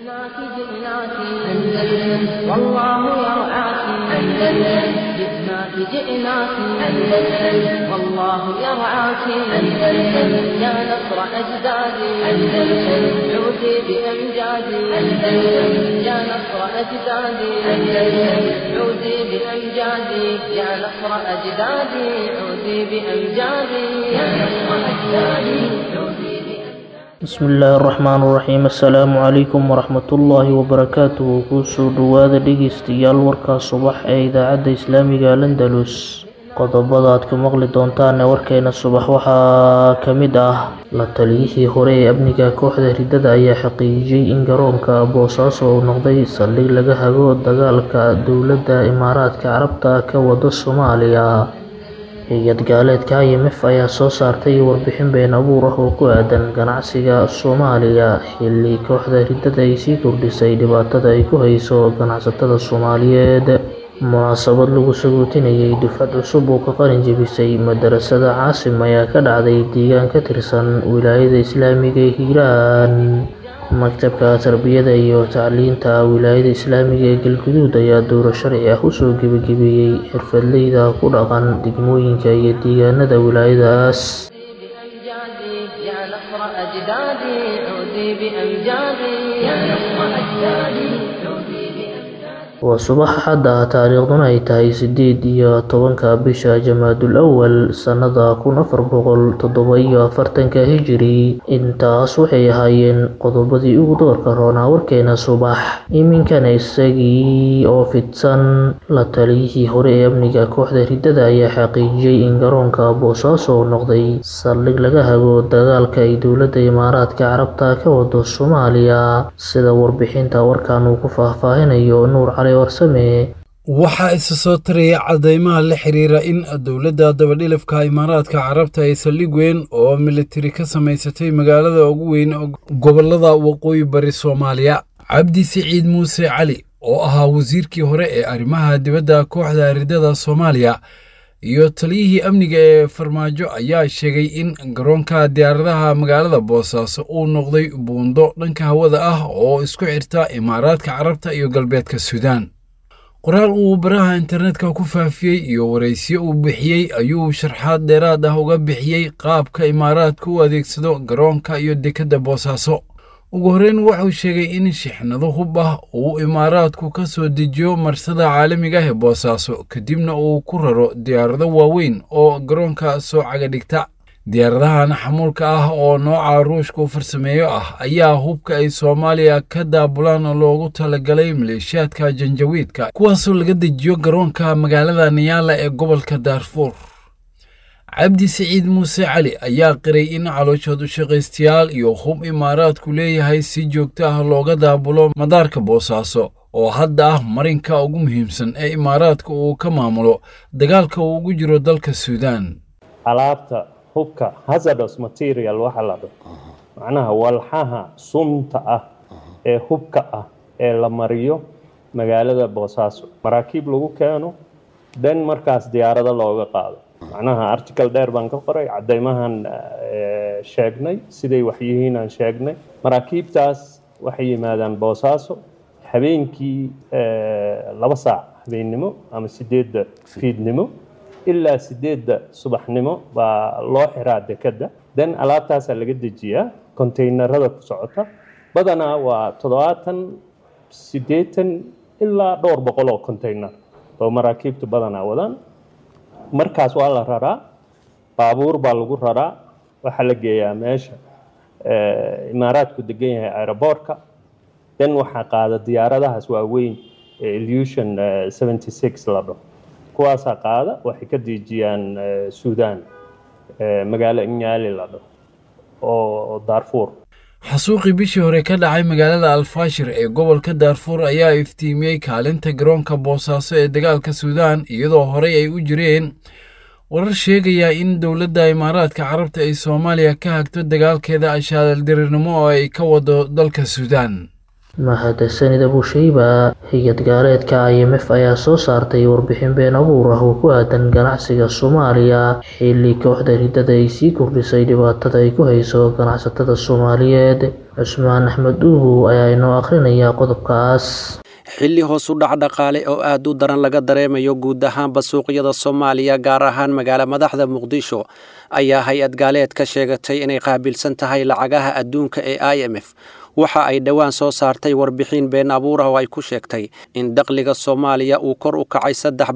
جئناك جئناك أندلس والله يرعاك أندلس جئناك جئناك أندلس والله يرعاك أندلس يا نصر أجدادي أندلس عودي بأمجادي أندلس يا نصر أجدادي أندلس عودي بأمجادي يا نصر أجدادي عودي بأمجادي يا نصر أجدادي عودي بسم الله الرحمن الرحيم السلام عليكم ورحمة الله وبركاته kusoo dhawaada dhegeystayaal warka subax ee idaacadda Islaamiga Al-Andalus qodobada aad ku maqli doontaan warkeena subax waxaa kamid ah la taliyihii hore ee amniga kooxda ridada ayaa xaqiijiyay in garoonka Boosaaso uu noqday saldhig laga hago dagaalka dowladda Imaaraadka Carabta ka wada Soomaaliya hay'ad gaaleedka IMF ayaa soo saartay warbixin been abuur ah oo ku aadan ganacsiga Soomaaliya xilli kooxda ridada ay sii kordhisay dhibaatada ay ku hayso ganacsatada Soomaaliyeed munaasabad lagu sagootinayay dufcad cusub oo ka qalin jebisay madrasada Caasim ayaa ka dhacday deegaan ka tirsan wilaayada Islaamiga ee Hiiraan maktabka tarbiyada iyo tacliinta wilaayada Islaamiga ee Galgaduud ayaa dowro sharci ah u soo gabagabeeyay xirfadleyda ku dhaqan degmooyinka iyo deegaanada wilaayadaas يا نصر أجدادي عودي بأمجادي يا نصر أجدادي عودي بأمجادي وصباح حدا taariikhduna ay tahay 18 bisha Jamaadul Awwal sanada 1447 Hijri intaas waxay ahaayeen qodobadii ugu doorka roona warkeena subax iminkana isagii oo fidsan la taliyihii hore ee amniga kooxda ridada ayaa xaqiijiyay in garoonka Boosaaso uu noqday saldhig laga hago dagaalka ay dowladda Imaaraadka Carabta ka wado Soomaaliya sida warbixinta warkan uu ku faahfaahinayo Nuur waxaa isa soo taraya cadeymaha la xiriira in dowladda dabadhilifka Imaaraadka Carabta ay saldhig weyn oo militari ka samaysatay magaalada ugu weyn gobolada waqooyi bari Soomaaliya Cabdi Siciid Muuse Cali oo ahaa wasiirkii hore ee arrimaha dibadda kooxda ridada Soomaaliya iyo taliyihii amniga ee Farmaajo ayaa sheegay in garoonka diyaaradaha magaalada Boosaaso uu noqday buundo dhanka hawada ah oo isku xirta Imaaraadka Carabta iyo galbeedka Suudaan qoraal uu baraha internetka ku faafiyay iyo wareysiyo uu bixiyay ayuu sharxaad dheeraad ah uga bixiyay qaabka Imaaraadku u adeegsado garoonka iyo dekedda Boosaaso ugu horeyn wuxuu sheegay in shixnado hub ah uu Imaaraadku ka soo dejiyo marsada caalamiga ah ee Boosaaso kadibna uu ku raro diyaarado waaweyn oo garoonka soo caga dhigta diyaaradahan xamuulka ah oo nooca Ruushka farsameeyo ah ayaa hubka ay Soomaaliya ka daabulaan loogu talagalay maleeshiyaadka Janjawiidka kuwaasoo laga dejiyo garoonka magaalada Niyaala ee gobolka Darfur Cabdi Siciid Muuse Cali ayaa qiray in calooshood u shaqaystayaal iyo hub Imaaraadku leeyahay si joogto ah looga daabulo madaarka Boosaaso oo hadda ah marinka ugu muhiimsan ee Imaaraadku uu ka maamulo dagaalka uu ugu jiro dalka Suudaan alaabta hubka hazardous material waxa la dhaho macnaha walxaha sunta ah ee hubka ah ee la mariyo magaalada Boosaaso maraakiib lagu keeno dan markaas diyaarado looga qaado macnaha article dheer baan ka qoray cadeymahan sheegnay siday wax yihiin aan sheegnay maraakiibtaas waxay yimaadaan Boosaaso habeenkii 2 saac habeenimo ama 8 fiidnimo ilaa 8 subaxnimo baa loo xiraa dekedda dan alaabtaas laga dejiyaa containerada ku socota badanaa waa 80 ilaa 200 oo container oo maraakiibtu badanaa wadaan markaas waa la raraa baabuur baa lagu raraa waxa la geeyaa meesha Imaaraadku degan yahay aeroportka dan waxa qaada diyaaradahaas waaweyn Illusion 76 la dhaho kuwaasa qaada waxay ka dejiyaan Suudaan magaalo Nyaali la dhaho oo Darfur xasuuqii bishii hore ka dhacay magaalada Al-Fashir ee gobolka Darfur ayaa iftiimiyay kaalinta garoonka Boosaaso ee dagaalka Suudaan iyadoo horey ay u jireen warar sheegaya in dowladda Imaaraadka Carabta ay Soomaaliya ka hagto dagaalkeeda ashaadal dirirnimo oo ay ka wado dalka Suudaan mahadsanid Abu Shayba. Hay'ad gaaleedka IMF ayaa soo saartay warbixin been abuur ah oo ku aadan ganacsiga Soomaaliya xilli kooxda riddada ay sii kordhisay dhibaatada ay ku hayso ganacsatada Soomaaliyeed. Cusmaan Axmed Duubu ayaa inoo akhrinaya qodobkaas. xilli hoos u dhac dhaqaale oo aad u daran laga dareemayo guud ahaanba suuqyada Soomaaliya gaar ahaan magaalada madaxda Muqdisho ayaa hay'ad gaaleed ka sheegatay inay qaabilsan tahay lacagaha adduunka ee IMF. waxa ay dhawaan soo saartay warbixin been abuur ah oo ay ku sheegtay in dakhliga Soomaaliya uu kor u kacay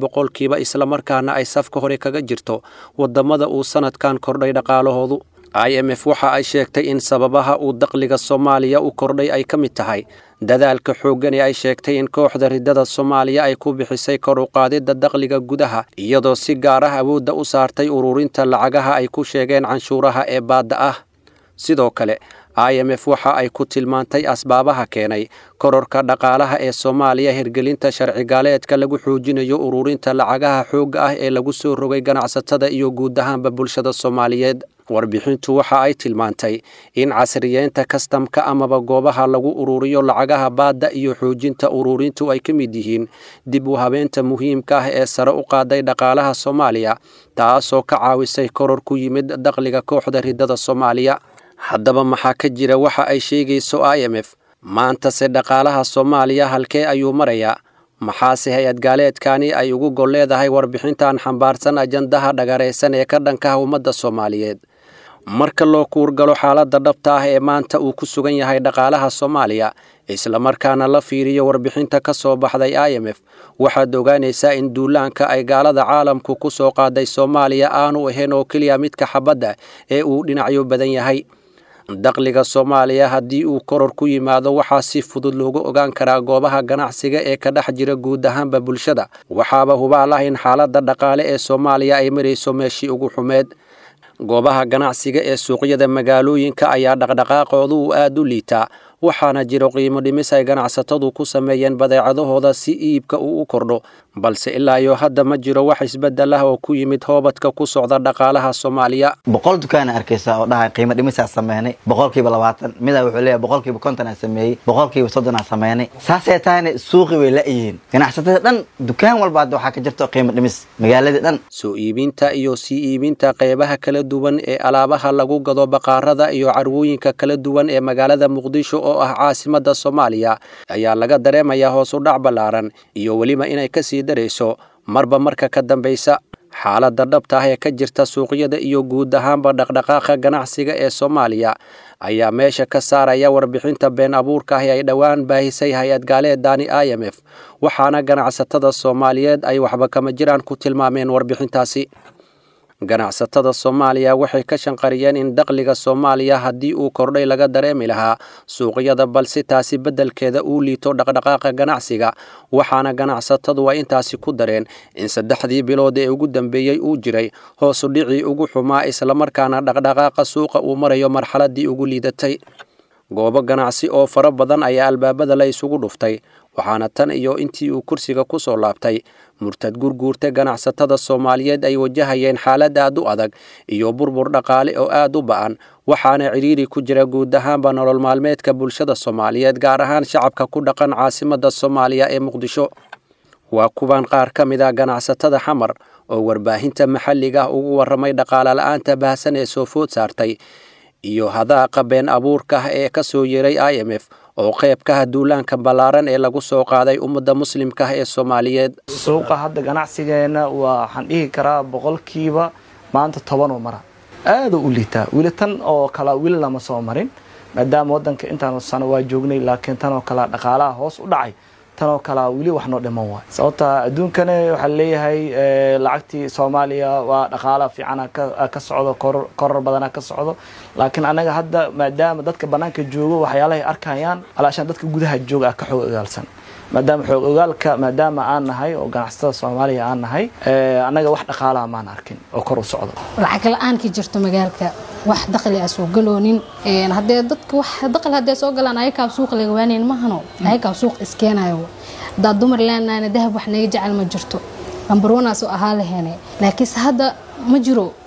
3% isla markaana ay safka hore kaga jirto wadamada uu sanadkan kordhay dhaqaalahoodu. IMF waxa ay sheegtay in sababaha uu dakhliga Soomaaliya u kordhay ay ka mid tahay dadaalka xooggan ee ay sheegtay in kooxda riddada Soomaaliya ay ku bixisay kor u qaadida dakhliga gudaha iyadoo si gaar ah awoodda u saartay ururinta lacagaha ay ku sheegeen canshuuraha ee baadda ah. sidoo kale IMF waxa ay ku tilmaantay asbaabaha keenay kororka dhaqaalaha ee Soomaaliya hirgelinta sharci gaaleedka lagu xoojinayo ururinta lacagaha xoogga ah ee lagu soo rogay ganacsatada iyo guud ahaanba bulshada Soomaaliyeed. warbixintu waxa ay tilmaantay in casriyeynta kastamka amaba goobaha lagu ururiyo lacagaha baadda iyo xoojinta ururintu ay ka mid yihiin dib u habeenta muhiimka ah ee sare u qaaday dhaqaalaha Soomaaliya taasoo ka caawisay koror ku yimid dakhliga kooxda riddada Soomaaliya. haddaba maxaa ka jira waxa ay sheegayso IMF maanta se dhaqaalaha Soomaaliya halkee ayuu marayaa maxaase hay'ad gaaleedkani ay ugu gol leedahay warbixintan xambaarsan ajandaha dhagareysan ee ka dhanka ummadda Soomaaliyeed. marka loo kuurgalo xaaladda dhabta ah ee maanta uu ku sugan yahay dhaqaalaha Soomaaliya isla markaana la fiiriyo warbixinta ka soo baxday IMF waxaad ogaanaysaa in duulaanka ay gaalada caalamku ku soo qaaday Soomaaliya aanu ahayn oo kaliya midka xabadda ee uu dhinacyo badan yahay. dakhliga Soomaaliya haddii uu koror ku yimaado waxaa si fudud loogu ogaan karaa goobaha ganacsiga ee ka dhex jira guud ahaanba bulshada. waxaaba hubaal ah in xaaladda dhaqaale ee Soomaaliya ay marayso meeshii ugu xumeed. goobaha ganacsiga ee suuqyada magaalooyinka ayaa dhaqdhaqaaqoodu aad u liitaa waxaana jiro qiimo dhimis ay ganacsatadu ku sameeyeen badeecadahooda si iibka uu u kordho balse ilaa iyo hadda ma jiro wax isbedel ah oo ku yimid hoobadka ku socda dhaqaalaha Soomaaliya. 100 dukaan arkaysa oo dhahay qiimo dhimis aan sameeynay 20% mid wuxuu leeyahay 50% aan sameeyay 30% aan sameeynay saasay tahay suuqi way la yihiin ganacsatada dhan dukaan walba waxa ka jirto qiimo dhimis magaalada dhan. soo iibinta iyo sii iibinta qaybaha kala duwan ee alaabaha lagu gado baqaarada iyo carwooyinka kala duwan ee magaalada Muqdisho oo ah caasimada Soomaaliya ayaa laga dareemayaa hoos u dhac ballaaran iyo waliba inay ka sii dareyso marba marka ka dambaysa. xaaladda dhabta ah ee ka jirta suuqyada iyo guud ahaanba dhaqdhaqaaqa ganacsiga ee Soomaaliya ayaa meesha ka saaraya warbixinta been abuurka ah ee ay dhawaan baahisay hay'ad gaaleedani IMF waxaana ganacsatada Soomaaliyeed ay waxba kama jiraan ku tilmaameen warbixintaasi. ganacsatada Soomaaliya waxay ka shanqariyeen in dakhliga Soomaaliya haddii uu kordhay laga dareemi lahaa suuqyada balse taasi beddelkeeda uu liito dhaqdhaqaaqa ganacsiga waxaana ganacsatadu ay intaasi ku dareen in 3 bilood ee ugu dambeeyay uu jiray hoos u dhicii ugu xumaa isla markaana dhaqdhaqaaqa suuqa uu marayo marxaladii ugu liidatay. goobo ganacsi oo fara badan ayaa albaabada la isugu dhuftay waxaana tan iyo intii uu kursiga ku soo laabtay murtad gurguurta ganacsatada Soomaaliyeed ay wajahayeen xaalad aad u adag iyo burbur dhaqaale oo aad u ba'an waxaana ciriiri ku jira guud ahaanba nolol maalmeedka bulshada Soomaaliyeed gaar ahaan shacabka ku dhaqan caasimada Soomaaliya ee Muqdisho. waa kuwan qaar ka mid ah ganacsatada xamar oo warbaahinta maxalliga ugu waramay dhaqaale la'aanta baahsan ee soo food saartay iyo hadaaqa been abuurka ee ka soo yeeray IMF oo qayb ka ah duulaanka ballaaran ee lagu soo qaaday ummadda muslimka ee Soomaaliyeed. suuqa hadda ganacsigeena waxaan dhihi karaa 100% maanta 10 mara aad u liitaa wiilatan oo kala wiil lama soo marin maadaama wadanka intaan sano waa joognay laakiin tan oo kala dhaqaalaha hoos u dhacay tan oo kala wili wax noo dhiman waa sababta adduunkana waxa leeyahay lacagtii Soomaaliya waa dhaqaalaha fiican ka socdo koror badan ka socdo laakiin anaga hadda maadaama dadka banaanka joogo waxyaalaha ay arkayaan alaashan dadka gudaha jooga ka xoog ogaalsan maadaama xoog ogaalka maadaama aan nahay oo ganacsatada Soomaaliya aan nahay anaga wax dhaqaalaha ma arkin oo kor u socdo lacag la'aan ka jirto magaalka wax dakhli ah soo galoonin hadee dadka wax dakhli hadee soo galaan ay ka suuq laga waaneen ma hano ay ka suuq iskeenayo dad dumar leenaana dahab wax naga jecel ma jirto ambarona soo ahaa lahaynay laakiin hadda ma jiro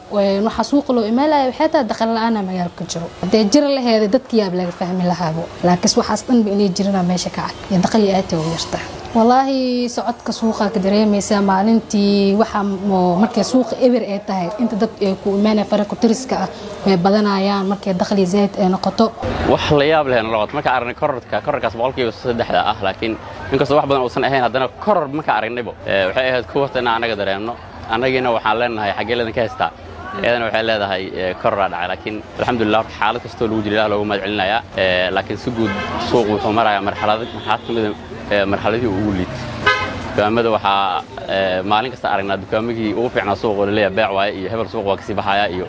waxa suuq loo imaalayo waxay tahay dakhal la'aan magaalka jiro haday jir la heeday dadkii yaab laga fahmi lahaabo laakiin waxaas dhan inay jirana meesha ka cad iyo dakhli aad u yarta wallahi socodka suuqa ka dareemaysa maalintii waxa markay suuq eber ay tahay inta dad ay ku imaanay farqo tiriska ah way badanayaan markay dakhli zayd ay noqoto wax la yaab leh noqoto marka aragnay kororkaas boqolkiiba 3 ah laakiin inkastoo wax badan uusan ahayn haddana koror marka aragnaybo waxay ahayd kuwarta in anaga dareemno anagina waxaan leenahay xageeladan ka haystaa eedana waxay leedahay koror dhacay laakiin alxamdulillah xaalad kastoo lagu jiraa loogu madcilinayaa laakiin si guud suuq wuxuu marayaa marxaladii ugu liid dukaamada waxaa maalin kasta aragnaa dukaamagii ugu fiicnaa suuq oo leeyahay beec waaye iyo hebel suuq waa kasii baxaya iyo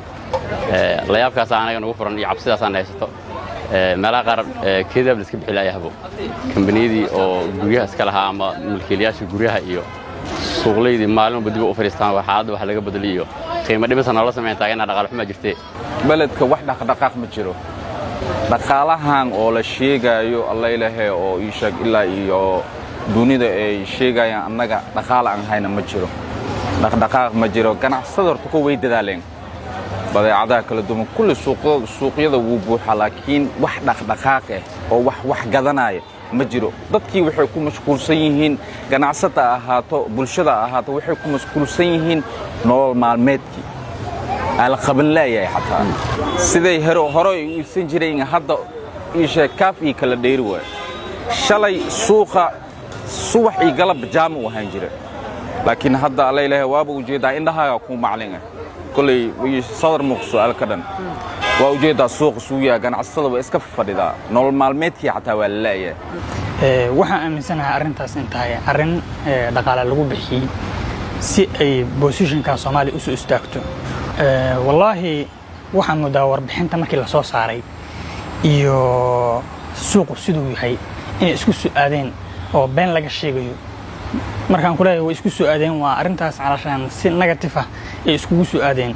la yaabkaas anaga nagu furan iyo cabsidaas aan haysato meelaha qaar keedab iska bixi laayahbo kambaniyadii oo guryaha iska lahaa ama mulkiilayaasha guryaha iyo suuqleydii maalin badib u fariistaan waxaad wax laga badaliyo qiimo dhimis aan la sameeyay taagana dhaqaale xumo jirtay baladka wax dhaqdhaqaaq ma jiro dhaqaalahan oo la sheegayo Allah ilaahay oo ii sheeg ilaa iyo dunida ay sheegayaan annaga dhaqaale aan hayna ma jiro dhaqdhaqaaq ma jiro ganacsatada horta ku way dadaaleen badeecadaha kala duwan kulli suuqyada wuu buuxa laakiin wax dhaqdhaqaaq ah oo wax gadanaya ma jiro dadkii waxay ku mashquulsan yihiin ganacsata ahaato bulshada ahaato waxay ku mashquulsan yihiin nolol maalmeedkii ala qaban leeyahay xataa siday hore u iibsan jireen hadda isha kaafi kala dheeri way shalay suuqa subax iyo galab jaam u ahaan jira laakiin hadda alla ilaahay waaba u jeedaa indhahaaga ku maclinga kulay way sadar muqso alkadan waa u jeedaa suuq suuya ganacsatada way iska fadhidaa nolol maalmeedkii xataa waa leeyahay waxaan aaminsanahay arintaas intaay arin dhaqaale lagu bixiyay si ay positionka Soomaaliya u soo istaagto wallahi waxaan mudaa warbixinta markii la soo saaray iyo suuq sidoo yahay in isku soo aadeen oo been laga sheegayo markaan ku leeyahay way isku soo aadeen waa arintaas calashaan si negative ah ay isku soo aadeen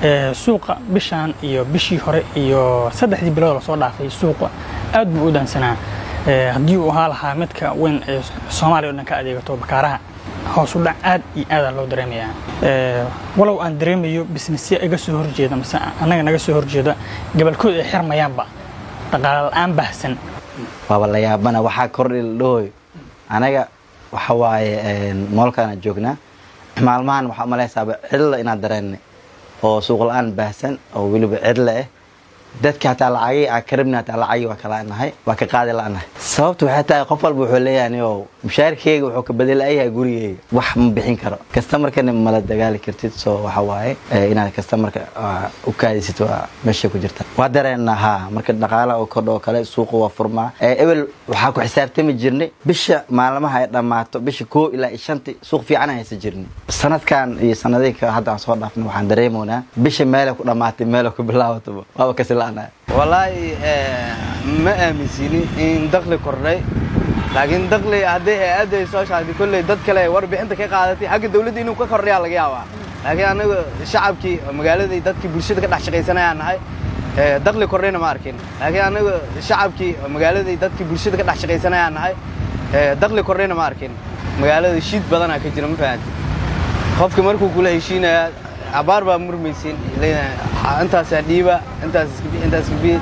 suuqa bishaan iyo bishii hore iyo 3 bilood la soo dhaafay suuqa aad buu u dansanaa haddii uu ahaa lahaa midka weyn ee Soomaaliya oo dhan ka adeegato bakaaraha hoos u dhac aad iyo aad loo dareemayaa walow aan dareemayo business iga soo horjeeda mise anaga naga soo horjeeda gobolkooda ay xirmayaanba dhaqaale la'aan baahsan waa la yaabana waxa kordhi looy anaga waxa waaye moolkana joognaa maalmahan waxa maleysaba cilla inaad dareennay oo suuq la'aan baahsan oo waliba cilla ah dadka hata lacagay akaribna hata lacagay waa kala nahay waa ka qaadi laanahay sababtu waxay tahay qof walba wuxuu leeyahay oo mushaarkeyga wuxuu ka bedelayaa gurigeyga wax ma bixin karo customerkana ma la dagaali kartid soo waxa waaye inaad customerka u kaadisid waa meesha ku jirta waa dareenaha marka dhaqaalaha oo kordho kale suuqa waa furmaa ebel waxa ku xisaabtami jirnay bisha maalmaha ay dhamaato bisha 1 ilaa 5 suuq fiican haysan jirnay sanadkan iyo sanadka hadda aan soo dhaafnay waxaan dareemoonaa bisha meel ku dhamaatay meel ku bilaabato waa ka والله ما أمسيني إن دخل كورني لكن دخل هذا سوش هذه كل دت كله وربي أنت كقاعدتي حق الدولة إنه كورني على جوا لكن أنا شعب كي مقالة دت كي بلشة كده عشان سنة أنا هاي دخل كورني ماركين لكن أنا شعب كي مقالة دت كي بلشة كده عشان سنة أنا هاي دخل كورني ماركين مقالة شيء بدنا كتير مفهد خوف كمركو كله يشينا عبار بأمر ميسين لين أنت سعديبة أنت سكبي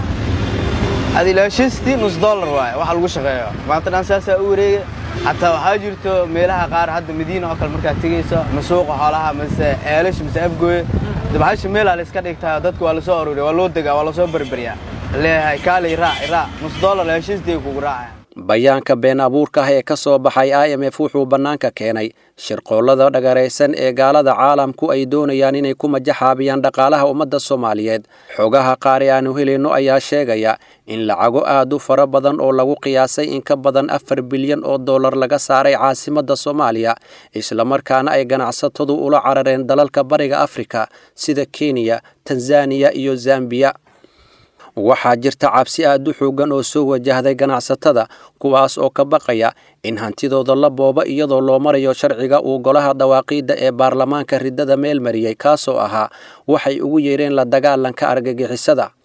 هذه لا شستي $1 واي واحد وشغله ما أنت ناس أوري حتى هاجرتو ميلها قار حد مدينة أكل مركز تيجيسا مسوق حالها مس عيلش مس أفجوي دبعش ميلها لسكان اجتهاداتك ولا صاروري ولا ودقة ولا صبر بريا اللي هاي كالي را $1 لا شستي وكوراع bayaanka been abuurka ah ee ka soo baxay IMF wuxuu banaanka keenay shirqoolada dhagareysan ee gaalada caalamku ay doonayaan inay ku majaxaabiyaan dhaqaalaha ummadda Soomaaliyeed xogaha qaar ee aanu helino ayaa sheegaya in lacago aad u fara badan oo lagu qiyaasay in ka badan $4 bilyan oo dollar laga saaray caasimadda Soomaaliya isla markaana ay ganacsatadu ula carareen dalalka bariga Afrika sida Kenya, Tanzania iyo Zambia waxaa jirta cabsi aad u xoogan oo soo wajahday ganacsatada kuwaas oo ka baqaya in hantidooda la boobo iyadoo loo marayo sharciga uu golaha dhawaaqida ee baarlamaanka ridada meel mariyay kaasoo ahaa waxay ugu yeereen la dagaalanka argagixisada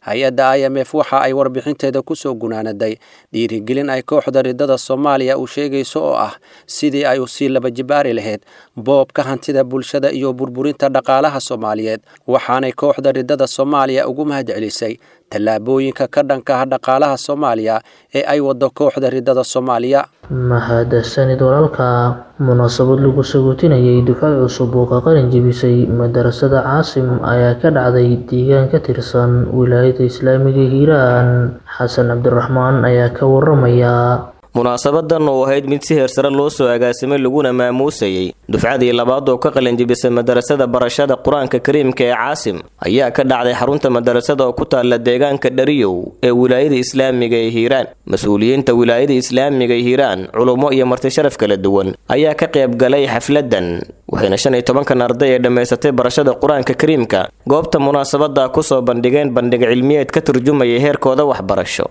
hay-adda IMF waxa ay warbixinteeda ku soo gunaanaday dhiirigelin ay kooxda riddada Soomaaliya u sheegayso oo ah sidii ay u sii laba jibaari lahayd boobka hantida bulshada iyo burburinta dhaqaalaha Soomaaliyeed waxaanay kooxda riddada Soomaaliya ugu mahadcelisay tallaabooyinka ka dhanka ah dhaqaalaha Soomaaliya ee ay wado kooxda riddada Soomaaliya. mahadsanid walaalka. munaasabad lagu sagootinayay dufcad cusub oo ka qalin jebisay madarasada Caasim ayaa ka dhacday deegaan ka tirsan wilaayada Islaamiga Hiiraan. Xasan Cabdiraxmaan ayaa ka waramaya. munaasabadan oo ahayd mid si heersare loo soo agaasimay laguna maamuusayay dufcadii labaad oo ka qalin jebisay madarasada barashada quraanka kariimka ee Caasim ayaa ka dhacday xarunta madarasada oo ku taala deegaanka Dhariyow ee wilaayada Islaamiga ee Hiiraan. mas'uuliyiinta wilaayada Islaamiga ee Hiiraan, culimo iyo marti sharaf kala duwan ayaa ka qayb galay xafladan, waxayna 15 arday ee dhameysatay barashada quraanka kariimka goobta munaasabada ku soo bandhigeen bandhig cilmiyeed ka turjumaya heerkooda waxbarasho.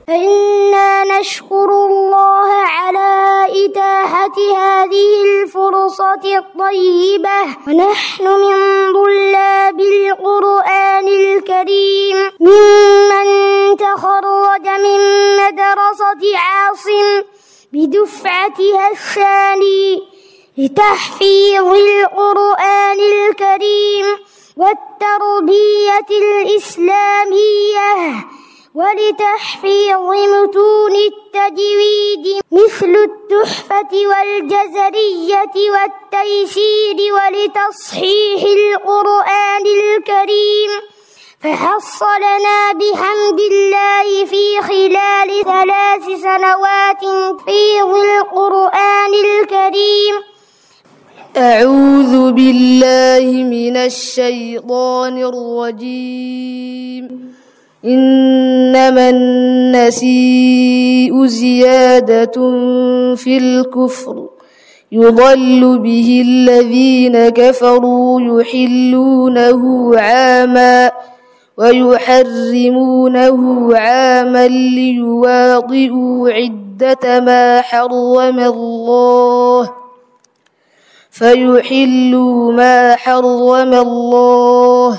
على إتاحة هذه الفرصة الطيبة ونحن من طلاب القرآن الكريم ممن تخرج من مدرسة عاصم بدفعتها الثاني لتحفيظ القرآن الكريم والتربية الإسلامية ولتحفيظ متون التجويد مثل التحفة والجزرية والتيسير ولتصحيح القرآن الكريم فحصلنا بحمد الله في خلال 3 سنوات تحفيظ القرآن الكريم. أعوذ بالله من الشيطان الرجيم. إنما النسيء زيادة في الكفر يضل به الذين كفروا يحلونه عاما ويحرمونه عاما ليواطئوا عدة ما حرم الله فيحلوا ما حرم الله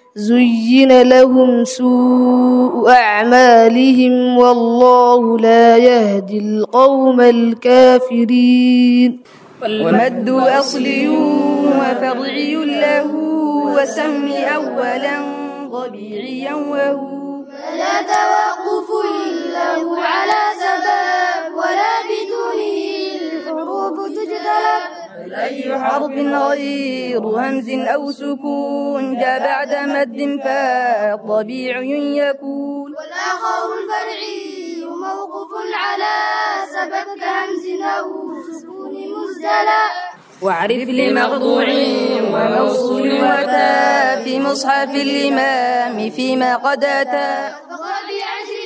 زين لهم سوء أعمالهم والله لا يهدي القوم الكافرين. والمد أصلي وفرعي له وسم أولا طبيعيا وهو لا توقف له على سبب ولا بدونه الحروف تجتلب أي حرف غير همز أو سكون جاء بعد مد فطبيعي يكون والآخر الفرعي موقوف على سبب كهمز أو سكون مزدلى واعرف لمقطوع وموصول وأتى في مصحف الإمام فيما قد أتى فقل ب10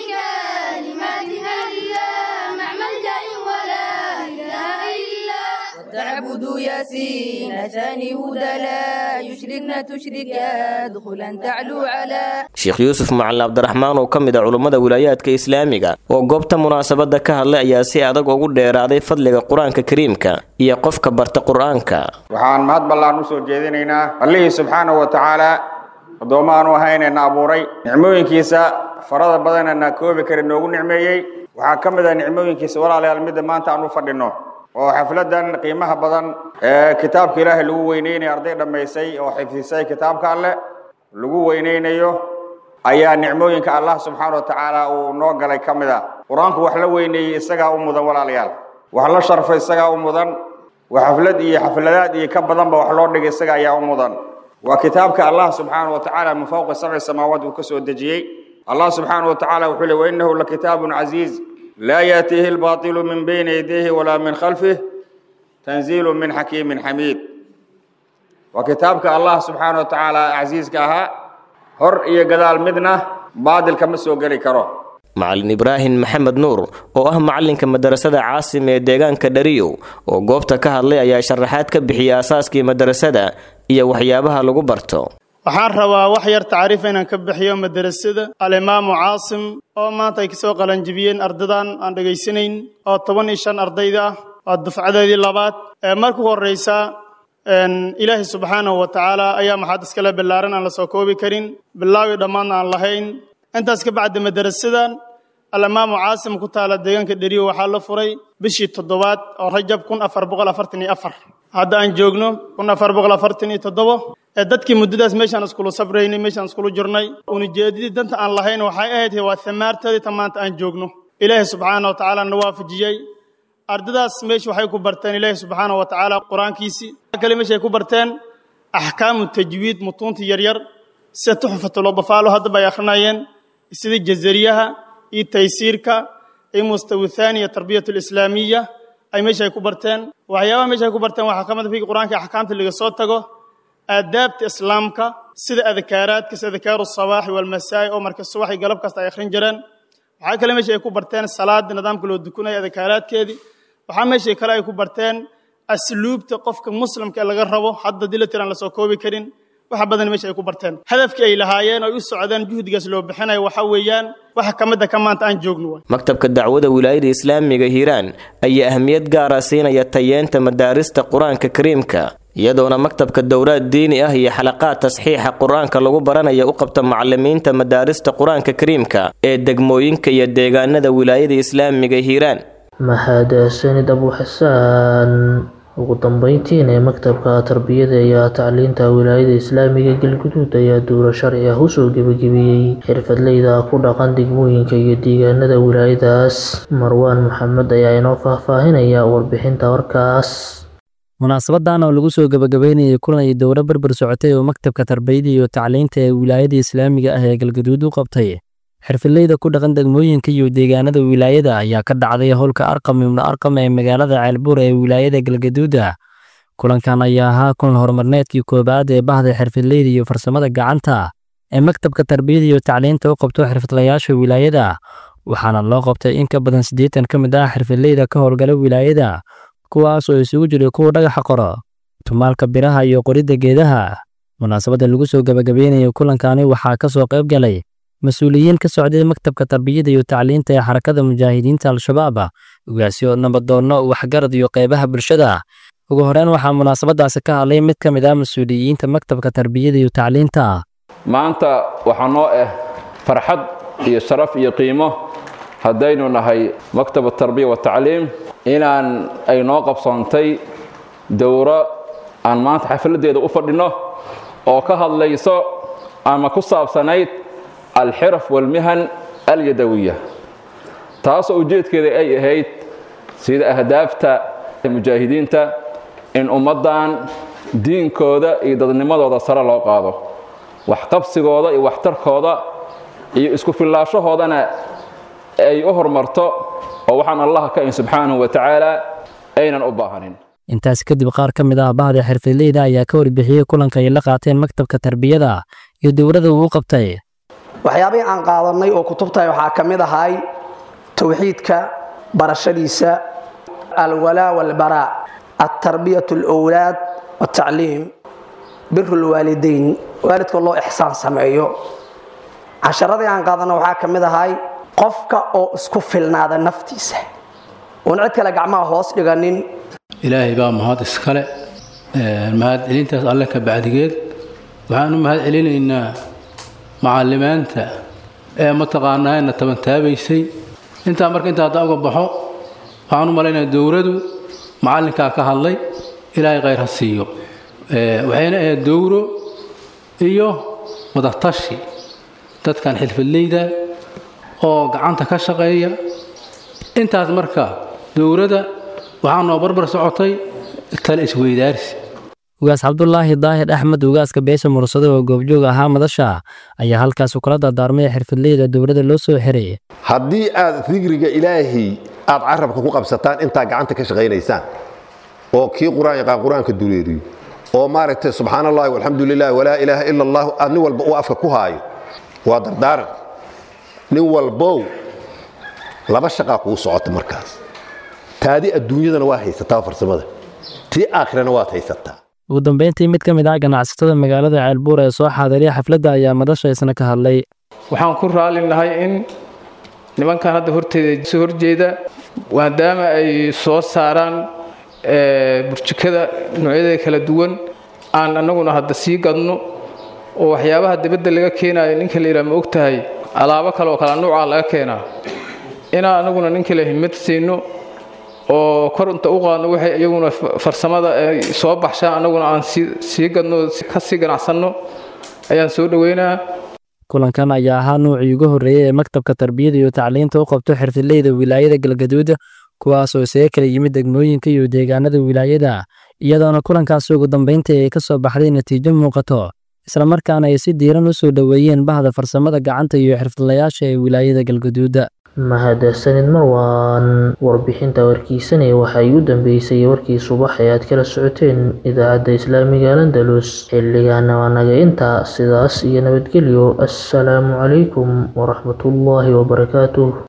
كلمات هلا مع ملجأ ولا إله إلا تعبد ياسين ثاني هدى لا يشركن تشرك يدخلا تعلو على Sheekh Yuusuf Macalin Cabdiraxmaan oo kamid ah culimada wilaayadka Islaamiga oo goobta munaasabada ka hadlay ayaa si adag ugu dheeraaday fadliga Quraanka Kariimka iyo qofka barta Quraanka. waxaan mahad ballaan u soo jeedinaynaa Allah subhanahu wa ta'ala adoomaanu ahaynayna abuuray nicmooyinkiisa farada badanna koobi kara noogu nicmeeyay waxaa kamid ah nicmooyinkiisa walaalayaal mid maanta aan u fadhino oo xafladan qiimaha badan ee kitaabka Ilaahay lagu weyneenay arday dhameysay oo xifdisay kitaabka Alle lagu weyneenayo ayaa nicmooyinka Allah subhanahu wa ta'ala uu noo galay kamid ah. Quraanku wax la weyneeyay isaga u mudan walaalayaal, wax la sharfay isaga u mudan, wax xafladaad iyo ka badan ba wax loo dhigay isaga ayaa u mudan. waa kitaabka Allah subhanahu wa ta'ala min fawqa 7 samaawaat uu ka soo dejiyay. Allah subhanahu wa ta'ala wuxuu leeyahay innahu lakitaabun aziz لا يأتيه الباطل من بين يديه ولا من خلفه تنزيل من حكيم حميد. وكتابك الله سبحانه وتعالى عزيز كها هر يقدال مدنة باطل كمسو قري كرو. Macallin Ibrahim Maxamed Nuur oo ah macalinka madarasada Caasim ee deegaanka Dhariyow oo goobta ka hadlay ayaa sharaxaad ka bixiyay asaaskii madarasada iyo waxyaabaha lagu barto. waxaan rabaa wax yar taariif inaan ka bixiyo madarasada al-Imaam Caasim oo maanta ay soo qalan jibiyeen ardadan aan dhageysanayn oo 15 ardayda ah oo dufcadeedii labaad ee markii horeysa Ilaahi subhanahu wa ta'ala ayaa maxad iskala bilaaran aan la soo koobi karin bilaawi dhamaan aan lahayn intaas ka bacdi madarasadan al-Imaam Caasim ku taala deegaanka Dheriyo waxaa la furay bishii 7aad oo Rajab 1444 hadda aan joogno 1447 dadkii muddadaas meeshaan iskula sabraynay meeshaan iskula jirnay ujeedadii danta aan lahayn waxay ahayd waa thamaartadii tamaanta aan joogno ilaahay subxaanahu wa ta'ala na waafajiyay ardadaas meesha waxay ku barteen ilaahay subxaanahu wa ta'ala quraankiisii kale meesha ay ku barteen ahkaamu tajwiid mutunti yaryar sida tuhfatul adfaal hadda bay akhrinayeen sida jazariyaha iyo taysiirka iyo mustawi thaniya tarbiyatul islaamiyya ay meesha ay ku barteen waxyaabaha meesha ay ku barteen waxa kamid ah quraanka ahkaamta laga soo tago aadaabta islaamka sida adkaaraadka sida adkaaru sabaax wal masaa oo marka subax iyo galab kasta ay akhrin jireen waxa kale meesha ay ku barteen salaada nidaamka loo dukunayo adkaaraadkeedii waxa meesha kale ay ku barteen asluubta qofka muslimka laga rabo hadda dilatiran la soo koobi karin waxa badan meesha ay ku barteen hadafkii ay lahaayeen oo u socdaan juhdigaas loo bixinayo waxa weeyaan waxa kamid ah maanta aan joogno maktabka dacwada wilaayada islaamiga Hiiraan ayaa ahmiyad gaar ah siinaya tayeenta madaarista quraanka kariimka iyadoona maktabka dowlad diini ah iyo xalaqaad tasxiixa quraanka lagu baranayo u qabta macallimiinta madaarista quraanka kariimka ee degmooyinka iyo deegaanada wilaayada islaamiga Hiiraan mahadsanid Abu Xasaan ugu dambeyntiina maktabka tarbiyada iyo tacliinta wilaayada islaamiga Galgaduud ayaa dowlad sharci ah u soo gabagabiyay xirfadleyda ku dhaqan degmooyinka iyo deegaanada wilaayadaas Marwaan Maxamed ayaa inoo faahfaahinaya warbixinta warkaas munaasabadan oo lagu soo gabagabeynayay kulan ay dowlad barbar socotay oo maktabka tarbiyada iyo tacliinta ee wilaayada islaamiga ah ee Galgaduud u qabtay xirfadleyda ku dhaqan degmooyinka iyo deegaanada wilaayada ayaa ka dhacday howlka Arqam ibn Arqam ee magaalada Ceelbuur ee wilaayada Galgaduud kulankan ayaa ahaa kulan horumarneedkii koobaad ee bahda xirfadleyda iyo farsamada gacanta ee maktabka tarbiyada iyo tacliinta u qabto xirfadlayaasha wilaayada waxaana loo qabtay in ka badan 80 kamid ah xirfadleyda ka howlgala wilaayada kuwaas oo isugu jiray kuwa dhagaxa qoro tumaalka biraha iyo qorida geedaha munaasabada lagu soo gabagabeeyay kulankani waxaa ka soo qayb galay mas'uuliyiin ka socday maktabka tarbiyada iyo tacliinta ee xarakada mujaahidiinta al-shabaab ugaasyo nabadoono waxgarad iyo qaybaha bulshada ugu horeen waxaa munaasabadaas ka hadlay mid kamid ah mas'uuliyiinta maktabka tarbiyada iyo tacliinta maanta waxaa noo farxad iyo sharaf iyo qiimo haddaynu nahay maktabka tarbiya wa tacliim inaan ay noo qabsoontay dowro aan maanta xafladeeda u fadhino oo ka hadlayso ama ku saabsanayd الحرف والمهن اليدوية تاسو ujeedkeeda ay ahayd sida ahdaafta mujaahidiinta in ummadan diinkooda iyo dadnimadooda sare loo qaado wax qabsigooda iyo waxtarkooda iyo isku filaashahoodana ay u hormarto oo waxaan Allah ka in subhanahu wa ta'ala aynan u baahanin intaas kadib qaar kamid ah bahda xirfadleyda ayaa ka warbixiyay kulanka ay la qaateen maktabka tarbiyada iyo dowladda uu qabtay waxyaabay aan qaadanay oo kutubta waxa kamid ahay tawxiidka barashadiisa alwalaa wal baraa at-tarbiyatu al-awlad wat-ta'liim birrul walidayn waalidka loo ihsaan sameeyo casharada aan qaadanay waxa kamid ahay qofka oo isku filnaada naftiisa oo cid kale gacmaha hoos dhiganin ilaahay baa mahad iskale mahad celintaas alle ka bacdigeed waxaan u mahad celinaynaa macallimiinta ee mataqaanaayna tabantaabaysay inta marka inta hadda uga baxo waxaan u maleynayaa dowladdu macallinka ka hadlay ilaahay khayr ha siiyo waxayna ahayd dowro iyo wadatashi dadkan xirfadleyda oo gacanta ka shaqeeya intaas marka dowladda waxaa noo barbar socotay tala isweydaarsi ugaas Cabdullaahi Daahir Axmed ugaaska beesha mursado oo goobjoog ahaa madasha ayaa halkaas kula dardaarmay xirfadleyda dowladda loo soo xiray haddii aad fikriga ilaahi aad carabka ku qabsataan inta gacanta ka shaqeynaysaan oo kii quraanka duleeriyo oo maaragtay subhanallahi walhamdulillah wala ilaaha illa allah adni walba oo afka ku haayo waa dardaaran nin walbo laba shaqa ku socota markaas taadi adduunyadana waa haysataa farsamada tii aakhirana waa haysataa ugu dambeyntii mid kamid ah ganacsatada magaalada Ceelbuur ee soo xaadiray xafladda ayaa madasha isna ka hadlay waxaan ku raalinahay in nimankan hadda horteeda soo horjeeda waadaama ay soo saaraan burjikada noocyada kala duwan aan anaguna hadda sii gadno oo waxyaabaha dibadda laga keenayo ninka la yiraahdo ma ogtahay alaabo kale oo kala nuuca laga keenaa inaan anaguna nin kale himad siino oo kor inta u qaadno waxay iyaguna farsamada ay soo baxshaan anaguna aan sii gadno ka sii ganacsanno ayaan soo dhaweynaa. kulankan ayaa ahaa nuucii ugu horreeyay ee maktabka tarbiyada iyo tacliinta u qabto xirfadleyda wilaayada Galgaduud kuwaas oo isaga kala yimid degmooyinka iyo deegaanada wilaayada iyadoona kulankaas ugu dambeyntii ay ka soo baxday natiijo muuqato isla markaana ay si diiran u soo dhaweeyeen bahda farsamada gacanta iyo xirfadlayaasha ee wilaayada Galgaduud. mahadsanid Marwan warbixinta warkiisana waxay u dambeysay warkii subax ee aad kala socoteen idaacadda Islaamiga Andalus xilligan waa naga inta sidaas iyo nabadgelyo. Assalaamu calaykum wa rahmatullaahi wa barakaatuh.